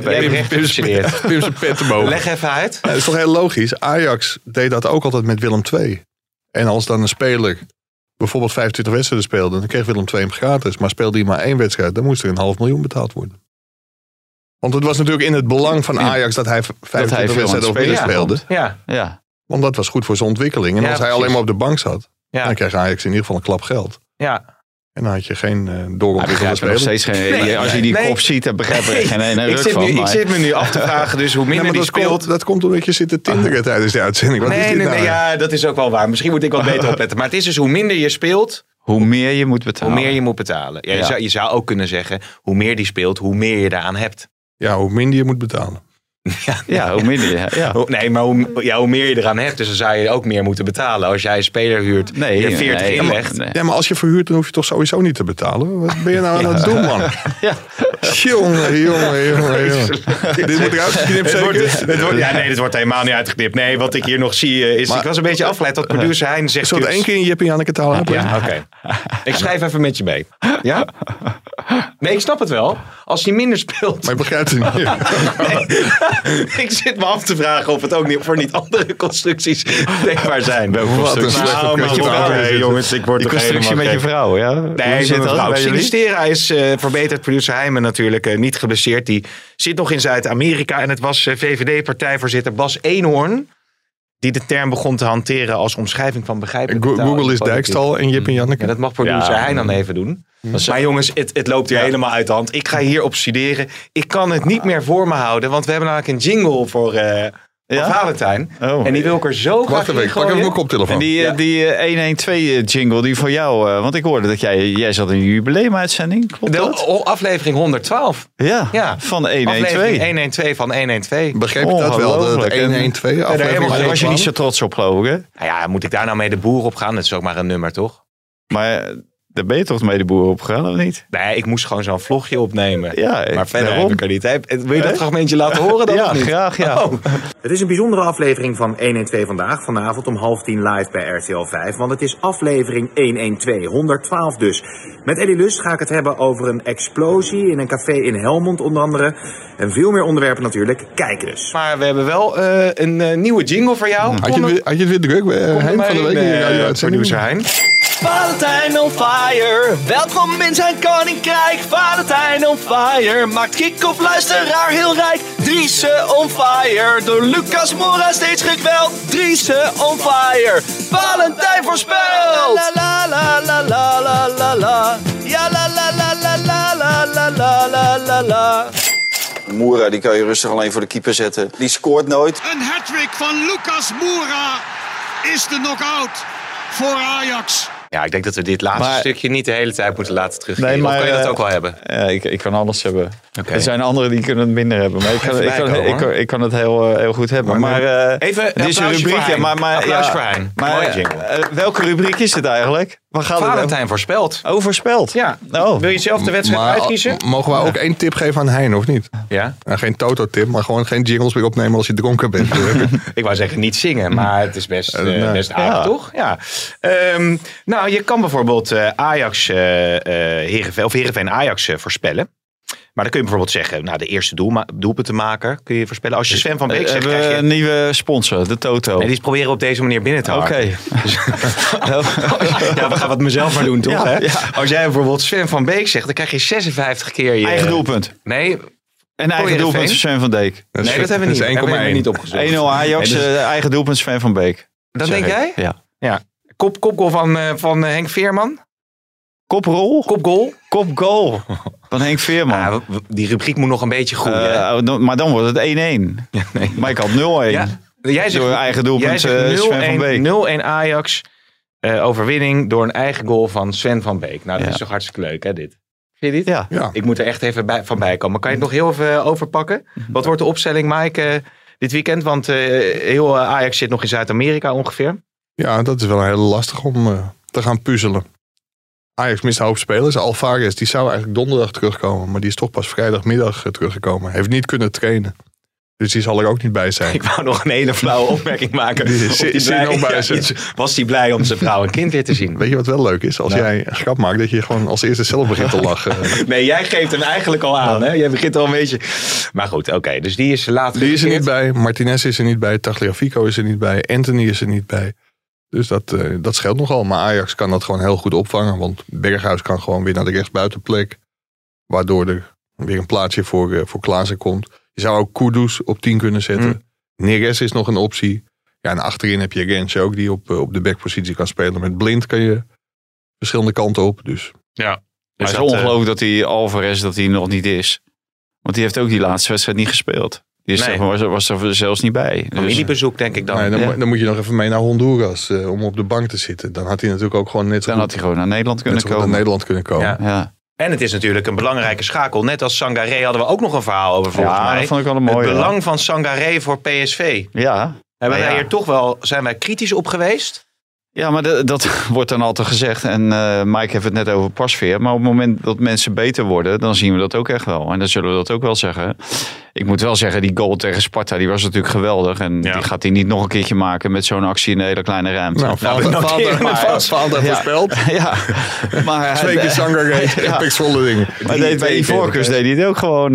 zijn pet te boven. Leg even uit. Ja, dat is toch heel logisch. Ajax deed dat ook altijd met Willem II. En als dan een speler bijvoorbeeld 25 wedstrijden speelde, dan kreeg Willem II hem gratis. Maar speelde hij maar 1 wedstrijd, dan moest er 500.000 betaald worden. Want het was natuurlijk in het belang van Ajax dat hij 25 wedstrijden of meer speelde. Ja. Want dat was goed voor zijn ontwikkeling. En als hij alleen maar op de bank zat, dan kreeg Ajax in ieder geval een klap geld. Ja. En dan had je geen doorontwikkelde speler. Nog steeds geen, als je die kop ziet, dan begrijp ik geen ruk van. Ik zit me nu af te vragen, dus hoe minder die speelt... Dat komt omdat je zit te tinderen tijdens de uitzending. Nee, ja, dat is ook wel waar. Misschien moet ik wat beter opletten. Maar het is dus hoe minder je speelt, hoe meer je moet betalen. Ja, je zou ook kunnen zeggen, hoe meer die speelt, hoe meer je daaraan hebt. Ja, hoe minder je moet betalen. Hoe minder je... Ja. Nee, maar hoe meer je eraan hebt, dus dan zou je ook meer moeten betalen. Als jij een speler huurt, je 40 inlegt. Ja, maar als je verhuurt, dan hoef je toch sowieso niet te betalen. Wat ben je nou aan het doen, man? Jongen. Dit moet eruit geknipt zeker? Dit wordt helemaal niet uitgeknipt. Nee, wat ik hier nog zie is... ik was een beetje afgeleid dat producer Hein zegt... Zullen we één keer in Jip en Janneke taal hebben? Ja, oké. Ik schrijf even met je mee. Ja? Nee, ik snap het wel. Als hij minder speelt... Maar je begrijpt het niet. Nee. Ik zit me af te vragen of het ook niet voor niet andere constructies denkbaar zijn. Jongens, ik word die constructie met je vrouw, ja? Nee, met vrouw. Sinistera is verbeterd. Producer Heijmen natuurlijk niet geblesseerd. Die zit nog in Zuid-Amerika. En het was VVD-partijvoorzitter Bas Eenhoorn die de term begon te hanteren als omschrijving van begrijpelijke taal. Google is Dijkstal en Jip en Janneke. Ja, dat mag producer Hein dan even doen. Maar jongens, het loopt hier helemaal uit de hand. Ik ga hierop studeren. Ik kan het niet meer voor me houden. Want we hebben namelijk een jingle voor Valentijn. En die wil ik er zo graag in gooien. Pak even mijn koptelefoon. En die 112 jingle, die voor jou... want ik hoorde dat jij zat in een jubileumuitzending. Klopt dat? Aflevering 112. Ja, van 112. Aflevering 112 van 112. Begreep je dat wel? De 112 aflevering. Daar was je niet zo trots op, geloof ik, hè? Nou ja, moet ik daar nou mee de boer op gaan? Dat is ook maar een nummer, toch? Maar... Daar ben je toch mee de boer opgegaan, of niet? Nee, ik moest gewoon zo'n vlogje opnemen. Ja, maar verder heb ik er niet. Wil je dat fragmentje laten horen? Dan ja, of niet? Graag, ja. Oh. Het is een bijzondere aflevering van 112 vandaag. Vanavond om 9:30 live bij RTL 5. Want het is aflevering 112, 112 dus. Met Eddie Lust ga ik het hebben over een explosie in een café in Helmond onder andere. En veel meer onderwerpen natuurlijk. Kijken dus. Maar we hebben wel een nieuwe jingle voor jou. Had je het weer druk bij Hein van de week? Producer Hein. Valentijn on fire, welkom in zijn koninkrijk. Valentijn on fire, maakt kick-off luisteraar heel rijk. Driese on fire, door Lucas Moura steeds gekweld. Driese on fire, Valentijn voorspelt. La la la la la la la la. Ja la la la la la la la la la la. Moura, die kan je rustig alleen voor de keeper zetten. Die scoort nooit. Een hattrick van Lucas Moura is de knock-out voor Ajax. Ja, ik denk dat we dit laatste stukje niet de hele tijd moeten laten teruggeven. Nee, maar, of kan je dat ook wel hebben? Ik kan alles hebben. Okay. Er zijn anderen die kunnen het minder hebben. Maar ik kan het heel goed hebben. Maar even deze rubriek. Applaus voor Hein. Welke rubriek is dit eigenlijk? Valentijn voorspelt. Oh, voorspeld. Ja. Wil je zelf de wedstrijd uitkiezen? Mogen we ook één tip geven aan Hein, of niet? Ja. Geen Toto-tip, maar gewoon geen jingles meer opnemen als je dronken bent. Ik wou zeggen niet zingen, maar het is best aardig, toch? Ja. Nou, je kan bijvoorbeeld Ajax Heerenveen Ajax voorspellen. Maar dan kun je bijvoorbeeld zeggen, de eerste doelpuntenmaker kun je voorspellen. Als je Sven van Beek zegt, krijg je een nieuwe sponsor, de Toto. Nee, die proberen op deze manier binnen te houden. Oké. We gaan het mezelf maar doen, toch? Ja, hè? Ja. Als jij bijvoorbeeld Sven van Beek zegt, dan krijg je 56 keer je... Eigen doelpunt. Nee. Een eigen doelpunt van Sven van Beek. Nee, dat hebben we niet. Dat hebben we niet opgezocht. 1-0 Ajax, eigen doelpunt Sven van Beek. Dat denk jij? Ja. Kopgoal van Henk Veerman? Kopgoal van Henk Veerman. Die rubriek moet nog een beetje groeien. Maar dan wordt het 1-1. Ja, nee. Maar ik had 0-1. Ja, jij zegt, door eigen doelpunt Sven van Beek. 0-1 Ajax. Overwinning door een eigen goal van Sven van Beek. Nou, dat is toch hartstikke leuk, hè, dit? Vind je dit? Ja. Ik moet er echt even van bij komen. Kan je het nog heel even overpakken? Wat wordt de opstelling, Mike, dit weekend? Want heel Ajax zit nog in Zuid-Amerika ongeveer. Ja, dat is wel heel lastig om te gaan puzzelen. Ajax mist een hoop spelers. Alvarez, die zou eigenlijk donderdag terugkomen. Maar die is toch pas vrijdagmiddag teruggekomen. Heeft niet kunnen trainen. Dus die zal er ook niet bij zijn. Ik wou nog een hele flauwe opmerking maken. Was hij blij om zijn vrouw en kind weer te zien? Weet je wat wel leuk is? Als jij een grap maakt, dat je gewoon als eerste zelf begint te lachen. Nee, jij geeft hem eigenlijk al aan. Hè? Jij begint al een beetje... Maar goed, oké. Dus die is later... Die is er niet bij. Martinez is er niet bij. Tagliafico is er niet bij. Anthony is er niet bij. Dus dat scheelt nogal. Maar Ajax kan dat gewoon heel goed opvangen. Want Berghuis kan gewoon weer naar de rechtsbuitenplek. Waardoor er weer een plaatsje voor Klaassen komt. Je zou ook Kudus op 10 kunnen zetten. Neres is nog een optie. Ja, en achterin heb je Rens ook die op de backpositie kan spelen. Met Blind kan je verschillende kanten op. Dus. Ja. Maar het is ongelooflijk dat die Alvarez nog niet is. Want die heeft ook die laatste wedstrijd niet gespeeld. Die was er zelfs niet bij. Familiebezoek denk ik dan. Nee, dan moet je nog even mee naar Honduras om op de bank te zitten. Dan had hij natuurlijk ook gewoon net zo Dan had hij gewoon naar Nederland kunnen komen. Ja. En het is natuurlijk een belangrijke schakel. Net als Sangaré hadden we ook nog een verhaal over volgens mij. Dat vond ik wel een mooie. Het belang van Sangaré voor PSV. Ja. Zijn wij kritisch op geweest? Ja, maar dat wordt dan altijd gezegd. En Mike heeft het net over pasveer. Maar op het moment dat mensen beter worden, dan zien we dat ook echt wel. En dan zullen we dat ook wel zeggen. Ik moet wel zeggen, die goal tegen Sparta, die was natuurlijk geweldig. En die gaat hij niet nog een keertje maken met zo'n actie in een hele kleine ruimte. Nou, Vader voorspeld. Ja. Maar 2 keer Sangaré, pixvolle dingen. Maar bij Ivorcus deed hij het ook gewoon.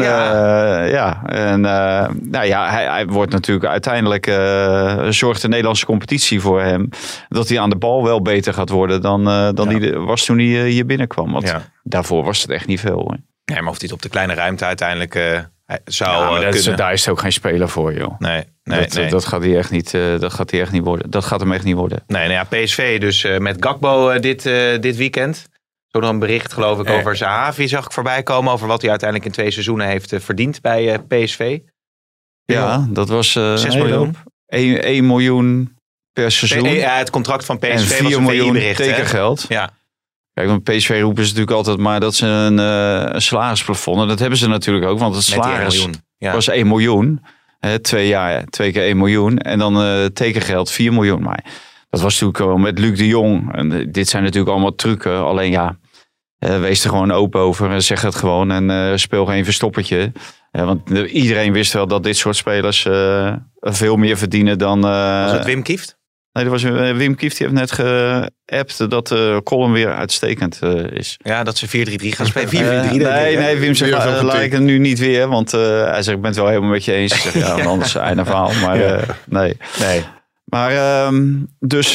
En hij wordt natuurlijk uiteindelijk, zorgt de Nederlandse competitie voor hem, dat hij aan de bal wel beter gaat worden dan hij was toen hij hier binnenkwam. Want daarvoor was het echt niet veel. Hoor. Nee, maar of hij het op de kleine ruimte uiteindelijk zou kunnen. Daar is ook geen speler voor, joh. Nee. Dat gaat hij echt niet. Dat gaat hij echt niet worden. Dat gaat hem echt niet worden. Nee, PSV dus met Gakpo dit weekend. Zo nog een bericht, geloof ik, over Zahavi zag ik voorbij komen. Over wat hij uiteindelijk in 2 seizoenen heeft verdiend bij PSV. Ja, dat was 6 miljoen. 1 miljoen per seizoen. Het contract van PSV en 4 was miljoen bericht, tekengeld. Ja. Kijk, want PSV roepen ze natuurlijk altijd maar dat ze een salarisplafond. En dat hebben ze natuurlijk ook, want het salaris was 1 miljoen. 2 jaar, 2 keer 1 miljoen. En dan tekengeld 4 miljoen. Maar dat was natuurlijk wel met Luc de Jong. En dit zijn natuurlijk allemaal trucken. Alleen wees er gewoon open over en zeg het gewoon. En speel geen verstoppertje. Want iedereen wist wel dat dit soort spelers veel meer verdienen dan... was het Wim Kieft? Nee, dat was Wim Kieft, die heeft net geappt dat de column weer uitstekend is. Ja, dat ze 4-3-3 gaan spelen. 4-4-3. Nee, Wim zegt, laat ik het nu niet weer. Want hij zegt, ik ben het wel helemaal met je eens. Zeg, anders einde verhaal. Maar nee. Maar dus...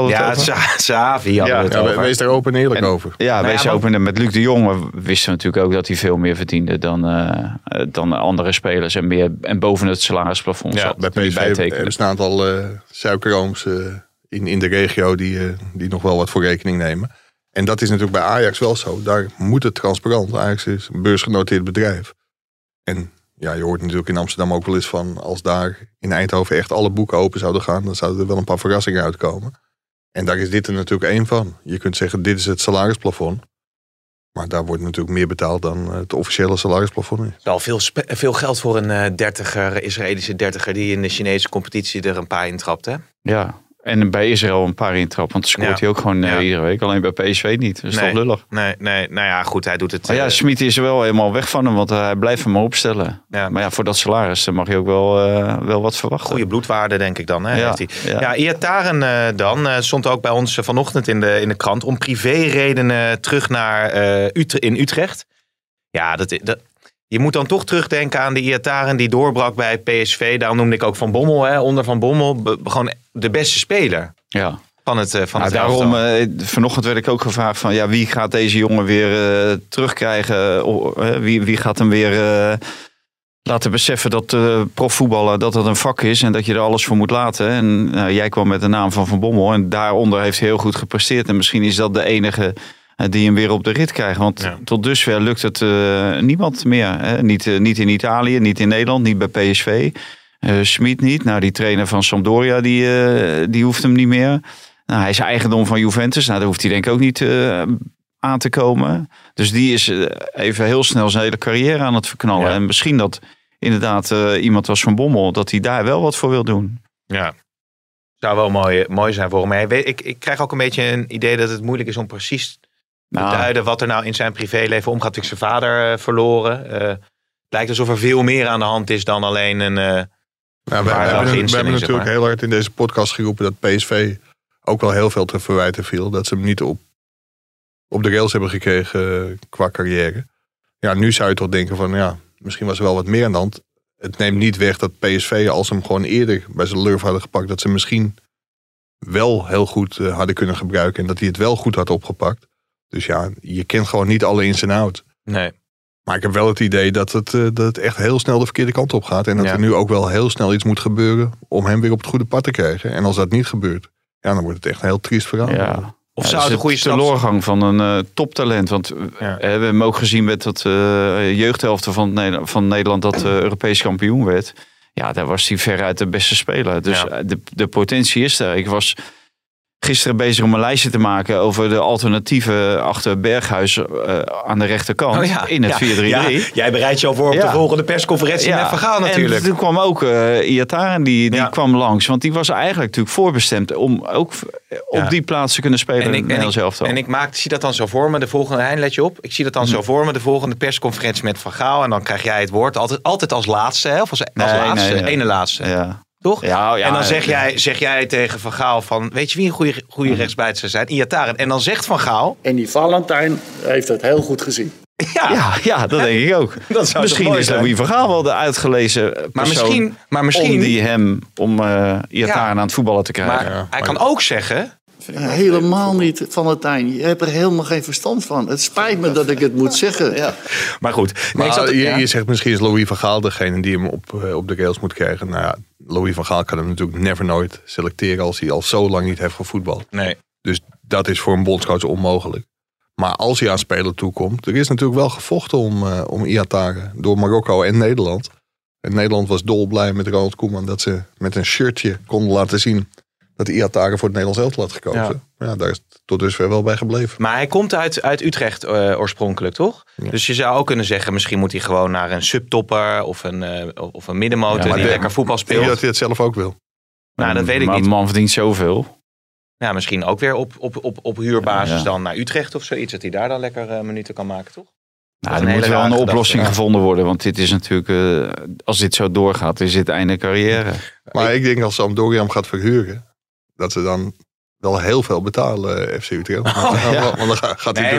Zahavi hadden we het over. Wees daar open en eerlijk over. Ja, wees open. Met Luc de Jong wisten we natuurlijk ook dat hij veel meer verdiende dan andere spelers. En boven het salarisplafond zat. Bij PSV hebben een aantal suikerooms in de regio die nog wel wat voor rekening nemen. En dat is natuurlijk bij Ajax wel zo. Daar moet het transparant. Ajax is een beursgenoteerd bedrijf. En... ja, je hoort natuurlijk in Amsterdam ook wel eens van... als daar in Eindhoven echt alle boeken open zouden gaan... dan zouden er wel een paar verrassingen uitkomen. En daar is dit er natuurlijk één van. Je kunt zeggen, dit is het salarisplafond. Maar daar wordt natuurlijk meer betaald dan het officiële salarisplafond is. Wel veel geld voor een Israëlische dertiger... die in de Chinese competitie er een paar intrapt, hè? Ja. En bij Israël een paar intrap. Want scoort hij ook gewoon iedere week. Alleen bij PSV niet. Dus toch lullig. Nee. Nou ja, goed. Hij doet het. Maar Smit is er wel helemaal weg van hem. Want hij blijft hem opstellen. Ja. Maar ja, voor dat salaris mag je ook wel wat verwachten. Goede bloedwaarde, denk ik dan. Hè, Iataren dan stond ook bij ons vanochtend in de krant. Om privéredenen terug naar in Utrecht. Ja, je moet dan toch terugdenken aan de Iataren die doorbrak bij PSV. Daarom noemde ik ook Van Bommel. Hè. Onder Van Bommel gewoon de beste speler. Ja. Van het daarom, vanochtend werd ik ook gevraagd van... wie gaat deze jongen weer terugkrijgen? Wie gaat hem weer laten beseffen dat profvoetballen dat het een vak is... en dat je er alles voor moet laten. En jij kwam met de naam van Bommel. En daaronder heeft hij heel goed gepresteerd. En misschien is dat de enige... die hem weer op de rit krijgen. Want tot dusver lukt het niemand meer. Hè? Niet in Italië, niet in Nederland, niet bij PSV. Smit niet. Nou, die trainer van Sampdoria, die hoeft hem niet meer. Nou, hij is eigendom van Juventus. Nou, daar hoeft hij denk ik ook niet aan te komen. Dus die is even heel snel zijn hele carrière aan het verknallen. Ja. En misschien dat inderdaad iemand als Van Bommel... dat hij daar wel wat voor wil doen. Ja. Zou wel mooi zijn voor hem. Maar ik krijg ook een beetje een idee dat het moeilijk is om precies... te duiden wat er nou in zijn privéleven omgaat. Ik zijn vader verloren. Het lijkt alsof er veel meer aan de hand is dan alleen een... we hebben natuurlijk heel hard in deze podcast geroepen dat PSV ook wel heel veel te verwijten viel. Dat ze hem niet op de rails hebben gekregen qua carrière. Ja, nu zou je toch denken van misschien was er wel wat meer aan de hand. Het neemt niet weg dat PSV, als ze hem gewoon eerder bij zijn lurf hadden gepakt, dat ze misschien wel heel goed hadden kunnen gebruiken en dat hij het wel goed had opgepakt. Dus ja, je kent gewoon niet alle ins en outs. Nee. Maar ik heb wel het idee dat het echt heel snel de verkeerde kant op gaat. En dat er nu ook wel heel snel iets moet gebeuren om hem weer op het goede pad te krijgen. En als dat niet gebeurt, dan wordt het echt een heel triest verhaal. Ja. Of zou het een goede teleurgang van een toptalent. Want we hebben hem ook gezien met dat jeugdhelfte van Nederland dat Europees kampioen werd. Ja, daar was hij veruit de beste speler. Dus de potentie is er. gisteren bezig om een lijstje te maken over de alternatieven achter Berghuis aan de rechterkant in het 4-3-3. Ja, jij bereidt je al voor op de volgende persconferentie met Van Gaal natuurlijk. En toen kwam ook Iataren, die kwam langs. Want die was eigenlijk natuurlijk voorbestemd om ook op die plaats te kunnen spelen in Nederland zelf. En ik zie dat dan zo voor me, de volgende, Hein, let je op. Ik zie dat dan zo voor me, de volgende persconferentie met Van Gaal. En dan krijg jij het woord altijd als laatste, hè? Of als ene laatste. Ja. Toch? Ja, en dan zeg jij tegen Van Gaal van... Weet je wie een goede rechtsbuiten zou zijn? Iataren. En dan zegt Van Gaal... En die Valentijn heeft het heel goed gezien. Ja, dat denk ik ook. Misschien is Louis van Gaal wel de uitgelezen persoon maar misschien, om Iataren aan het voetballen te krijgen. Maar hij kan ook zeggen... Helemaal niet, Valentijn. Je hebt er helemaal geen verstand van. Het spijt me dat ik het moet zeggen. Ja. Maar goed. Je zegt misschien is Louis van Gaal degene die hem op de rails moet krijgen. Nou ja, Louis van Gaal kan hem natuurlijk nooit selecteren als hij al zo lang niet heeft gevoetbald. Nee. Dus dat is voor een bondscoach onmogelijk. Maar als hij aan spelen toekomt, er is natuurlijk wel gevochten om Iataren door Marokko en Nederland. En Nederland was dolblij met Ronald Koeman dat ze met een shirtje konden laten zien dat Iataren voor het Nederlands elftal had gekozen. Ja, daar is het tot dusver wel bij gebleven. Maar hij komt uit Utrecht oorspronkelijk, toch? Ja. Dus je zou ook kunnen zeggen, misschien moet hij gewoon naar een subtopper of een middenmotor die lekker voetbal speelt. Ik denk dat hij het zelf ook wil. Nou, dat weet ik niet. Maar de man verdient zoveel. Ja, misschien ook weer op huurbasis dan naar Utrecht of zoiets. Dat hij daar dan lekker minuten kan maken, toch? Nou, er moet wel een oplossing gevonden worden. Want dit is natuurlijk, als dit zo doorgaat, is dit einde carrière. Maar ik denk als Sampdoria hem gaat verhuren, dat ze dan wel heel veel betalen, FC Utrecht. Want dan gaat hij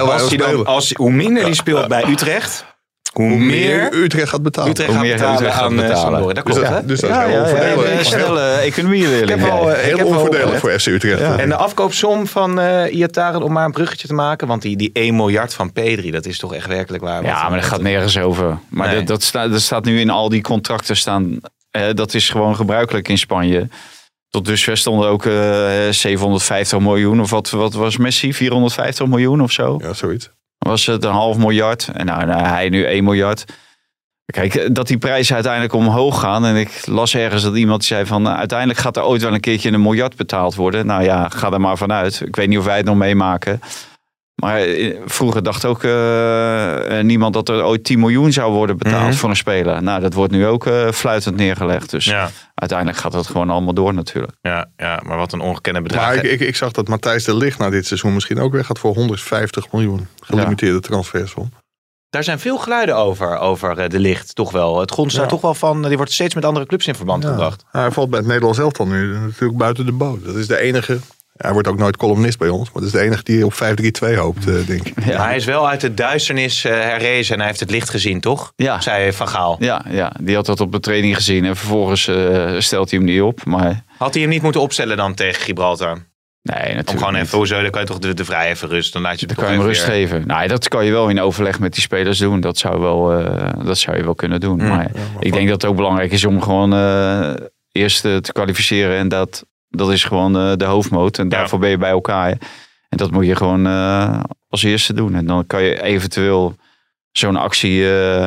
hoe minder die speelt bij Utrecht, hoe meer Utrecht gaat betalen. Utrecht gaat betalen. Dat klopt, hè? Dus dat is heel onvoordelig. Snelle economie heel onvoordelig voor FC Utrecht. Ja. En de afkoopsom van Iataren, om maar een bruggetje te maken. Want die 1 miljard van Pedri, dat is toch echt werkelijk waar. Ja, maar dat gaat nergens over. Maar dat staat nu in al die contracten staan. Dat is gewoon gebruikelijk in Spanje. Tot dusver stonden ook 750 miljoen. Of wat was Messi? 450 miljoen of zo? Ja, zoiets. Was het 500 miljoen. En hij nu 1 miljard. Kijk, dat die prijzen uiteindelijk omhoog gaan. En ik las ergens dat iemand zei van... uiteindelijk gaat er ooit wel een keertje 1 miljard betaald worden. Nou ja, ga er maar vanuit. Ik weet niet of wij het nog meemaken. Maar vroeger dacht ook niemand dat er ooit 10 miljoen zou worden betaald voor een speler. Nou, dat wordt nu ook fluitend neergelegd. Dus uiteindelijk gaat dat gewoon allemaal door natuurlijk. Ja, maar wat een ongekende bedrag. Maar ik zag dat Matthijs de Ligt na dit seizoen misschien ook weer gaat voor 150 miljoen. Gelimiteerde transfersom. Daar zijn veel geluiden over de Ligt, toch wel. Het grond staat toch wel van, die wordt steeds met andere clubs in verband gebracht. Hij valt bij het Nederlands elftal nu natuurlijk buiten de boot. Dat is de enige... Hij wordt ook nooit columnist bij ons. Maar dat is de enige die op 5-3-2 hoopt, denk ik. Ja. Maar hij is wel uit de duisternis herrezen en hij heeft het licht gezien, toch? Ja. Zei Van Gaal. Ja, die had dat op de training gezien. En vervolgens stelt hij hem niet op. Maar... Had hij hem niet moeten opstellen dan tegen Gibraltar? Nee, natuurlijk om gewoon niet. even, hoezo, dan kan je toch de vrij even rust. Dan laat je het kan je hem rust geven. Nou, dat kan je wel in overleg met die spelers doen. Dat zou je wel kunnen doen. Maar ik denk dat het ook belangrijk is om gewoon eerst te kwalificeren. En dat is gewoon de hoofdmoot. En daarvoor ben je bij elkaar. En dat moet je gewoon als eerste doen. En dan kan je eventueel zo'n actie...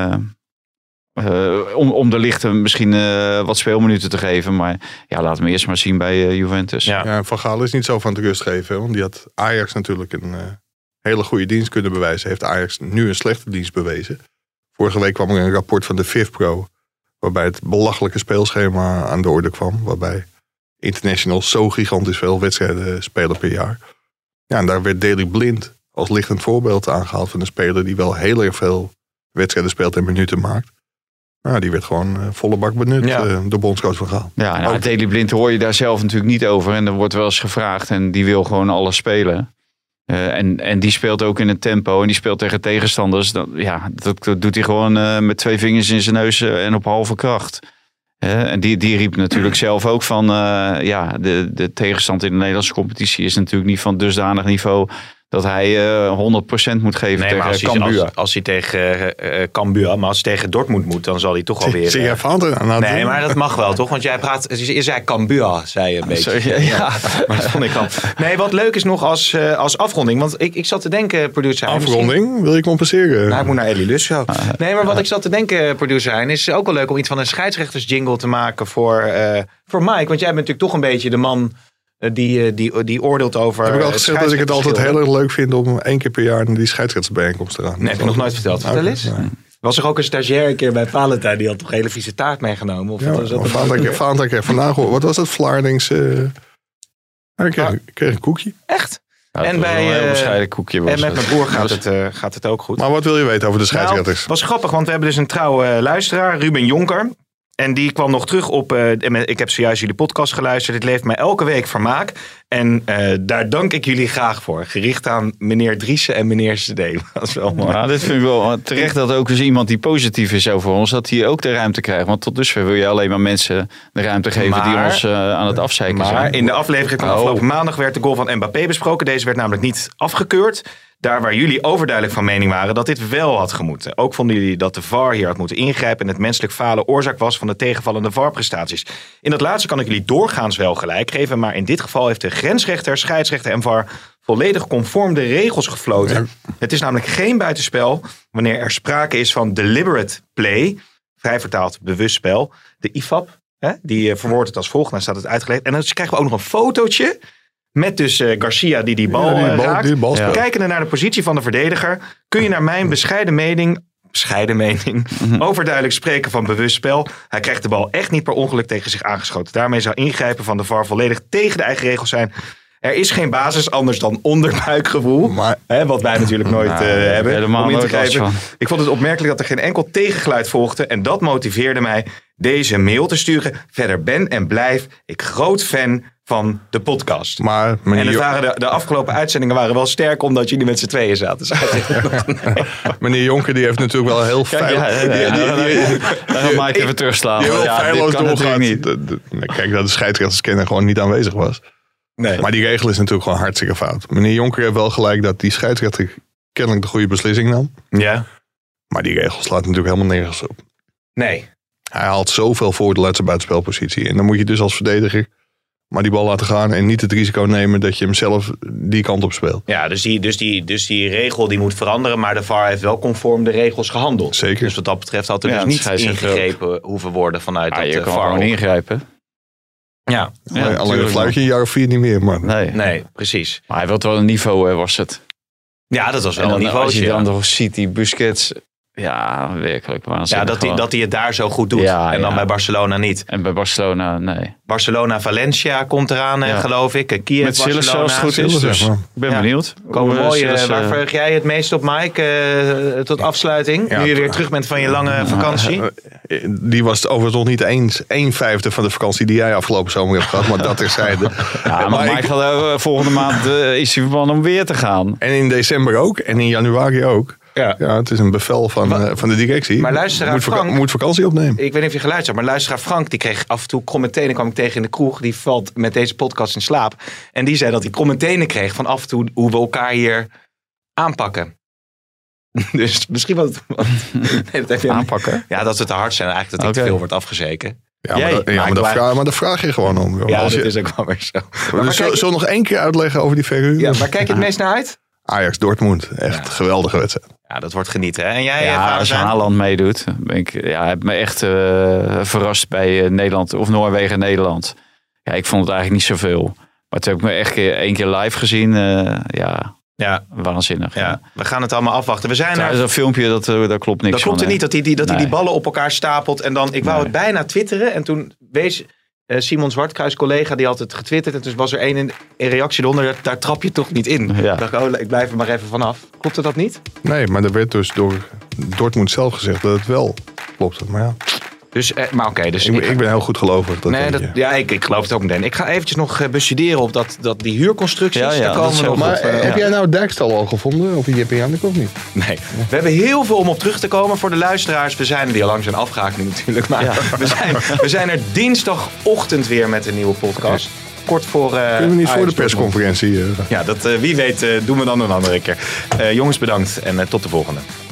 om de lichten misschien wat speelminuten te geven. Maar laat me eerst maar zien bij Juventus. Ja, Van Gaal is niet zo van het rust geven. Want die had Ajax natuurlijk een hele goede dienst kunnen bewijzen. Heeft Ajax nu een slechte dienst bewezen. Vorige week kwam er een rapport van de FIFPro. Waarbij het belachelijke speelschema aan de orde kwam. Waarbij internationals zo gigantisch veel wedstrijden spelen per jaar. Ja, en daar werd Daley Blind als lichtend voorbeeld aangehaald van een speler die wel heel erg veel wedstrijden speelt en minuten maakt. Nou, die werd gewoon volle bak benut door bondscoach Van Gaal. Ja, nou, Daley Blind hoor je daar zelf natuurlijk niet over. En er wordt wel eens gevraagd en die wil gewoon alles spelen. En die speelt ook in een tempo en die speelt tegen tegenstanders. Dat doet hij gewoon met 2 vingers in zijn neus en op halve kracht. En die riep natuurlijk zelf ook van... de tegenstand in de Nederlandse competitie is natuurlijk niet van dusdanig niveau... dat hij 100% moet geven tegen Cambuur. Als hij tegen Cambuur, maar als hij tegen Dortmund moet... dan zal hij toch alweer... Zie jij van? Nee, maar dat mag wel, toch? Want jij praat... Je zei Cambuur, zei je een beetje. Sorry, ja. Maar dat vond ik al... Nee, wat leuk is nog als afronding. Want ik zat te denken, producer... Afronding? Wil je compenseren? Nou, ik moet naar Elie Lus zo. Nee, maar wat ik zat te denken, producer... is ook wel leuk om iets van een scheidsrechtersjingle te maken voor Mike. Want jij bent natuurlijk toch een beetje de man... Die oordeelt over... Heb ik al gezegd dat ik het altijd heel erg leuk vind om 1 keer per jaar naar die scheidsrechtersbijeenkomst te gaan. Nee, heb je nog nooit verteld. Vertel eens. Nee. Was er ook een stagiair een keer bij Valentijn, die had toch een hele vieze taart meegenomen? Of was dat Valentijn kreeg vandaag, wat was dat? Vlaardings... ik kreeg een koekje. Echt? Ja, en bij een bescheiden koekje was en met mijn broer gaat het ook goed. Maar wat wil je weten over de scheidsrechters? Het was grappig, want we hebben dus een trouwe luisteraar, Ruben Jonker. En die kwam nog terug op... ik heb zojuist jullie podcast geluisterd. Dit levert mij elke week vermaak. En daar dank ik jullie graag voor. Gericht aan meneer Driessen en meneer CD. Dat is wel mooi. Ja, dit vind ik wel terecht dat ook eens iemand die positief is over ons... dat die ook de ruimte krijgt. Want tot dusver wil je alleen maar mensen de ruimte geven... die ons aan het afzeiken zijn. Maar in de aflevering van afgelopen maandag werd de goal van Mbappé besproken. Deze werd namelijk niet afgekeurd. Daar waar jullie overduidelijk van mening waren dat dit wel had gemoeten. Ook vonden jullie dat de VAR hier had moeten ingrijpen... en het menselijk falen oorzaak was van de tegenvallende VAR-prestaties. In dat laatste kan ik jullie doorgaans wel gelijk geven... maar in dit geval heeft de grensrechter, scheidsrechter en VAR... volledig conform de regels gefloten. Ja. Het is namelijk geen buitenspel... wanneer er sprake is van deliberate play... vrij vertaald bewust spel. De IFAB, die verwoordt het als volgt. Dan staat het uitgelegd. En dan krijgen we ook nog een fotootje... met dus Garcia die bal raakt. Kijkende naar de positie van de verdediger... kun je naar mijn bescheiden mening... overduidelijk spreken van bewust spel. Hij krijgt de bal echt niet per ongeluk tegen zich aangeschoten. Daarmee zou ingrijpen van de VAR volledig tegen de eigen regels zijn. Er is geen basis anders dan onderbuikgevoel. Wat wij natuurlijk nooit hebben. Om in te grijpen. Ik vond het opmerkelijk dat er geen enkel tegengeluid volgde. En dat motiveerde mij deze mail te sturen. Verder ben en blijf ik groot fan van de podcast. Maar en het waren de afgelopen uitzendingen waren wel sterk omdat jullie met z'n tweeën zaten. Meneer Jonker die heeft natuurlijk wel heel Dan maak ik even terugslaan. Die heel feilloos doorgaan. Kijk, dat de scheidsrechterskenner gewoon niet aanwezig was. Nee. Maar die regel is natuurlijk gewoon hartstikke fout. Meneer Jonker heeft wel gelijk dat die scheidsrechter kennelijk de goede beslissing nam. Ja. Maar die regel slaat natuurlijk helemaal nergens op. Nee. Hij haalt zoveel voordeel uit zijn buitenspelpositie. En dan moet je dus als verdediger maar die bal laten gaan en niet het risico nemen dat je hem zelf die kant op speelt. Ja, dus die regel die moet veranderen, maar de VAR heeft wel conform de regels gehandeld. Zeker. Dus wat dat betreft had er dus niet ingegrepen hoeven worden vanuit dat je VAR. kan gewoon ingrijpen. Ja. Alleen een fluitje een jaar of 4 niet meer. Maar. Nee, precies. Maar hij wil wel een niveau, was het. Ja, dat was wel een niveau. Als je dan nog ziet, die Busquets... Ja, werkelijk waanzinnig. Ja, dat hij het daar zo goed doet. En dan bij Barcelona niet. En bij Barcelona, nee. Barcelona-Valencia komt eraan, geloof ik. Kiev, met Sillis als het goed is. Dus. Ik ben benieuwd. Waar verheug jij het meest op, Mike? Tot afsluiting. Nu je weer terug bent van je lange vakantie. Die was overigens nog niet eens 1/5 van de vakantie die jij afgelopen zomer hebt gehad. Maar dat terzijde. Ja, maar Mike gaat volgende maand is hij van plan om weer te gaan. En in december ook. En in januari ook. Ja, het is een bevel van de directie. Maar luisteraar Frank... Moet vakantie opnemen. Ik weet niet of je geluisterd hebt, maar luisteraar Frank... die kreeg af en toe kromme tenen, kwam ik tegen in de kroeg. Die valt met deze podcast in slaap. En die zei dat hij kromme tenen kreeg van af en toe... hoe we elkaar hier aanpakken. Dus misschien wat... Nee, dat heb je aanpakken? Ja, dat we te hard zijn. Eigenlijk dat ik te veel wordt afgezeken. Ja, maar daar vraag je gewoon om. Joh. Ja, dat is ook wel weer zo. Zullen we nog 1 keer uitleggen over die verhuur? Ja, waar kijk je het meest naar uit? Ajax Dortmund, echt geweldige wedstrijd. Ja, dat wordt genieten. Hè? En jij, als Haaland meedoet, heb me echt verrast bij Nederland of Noorwegen-Nederland. Ja, ik vond het eigenlijk niet zoveel. Maar toen heb ik me echt 1 keer live gezien. Waanzinnig. Ja. We gaan het allemaal afwachten. We zijn er... Dat filmpje, dat klopt niks. Dat klopt er niet, dat hij die ballen op elkaar stapelt. En dan, ik wou het bijna twitteren. En toen wees Simon Zwartkruis, collega, die had het getwitterd. En toen was er een reactie eronder. Daar trap je toch niet in. Ja. Ik dacht, ik blijf er maar even vanaf. Klopte dat niet? Nee, maar er werd dus door Dortmund zelf gezegd dat het wel klopte. Maar ja... Dus, maar oké, dus ik ben heel goed gelovig. Ik geloof het ook meteen. Ik ga eventjes nog bestuderen op die huurconstructies. Daar komen nog maar heb jij nou Dijkstal al gevonden? Of Jip en Janneke of niet? Nee. We hebben heel veel om op terug te komen voor de luisteraars. We zijn er die al lang zijn afgehaakt nu natuurlijk. Maar we zijn er dinsdagochtend weer met een nieuwe podcast. Kort voor... Kunnen we niet voor de persconferentie? Ja, wie weet doen we dan een andere keer. Jongens, bedankt en tot de volgende.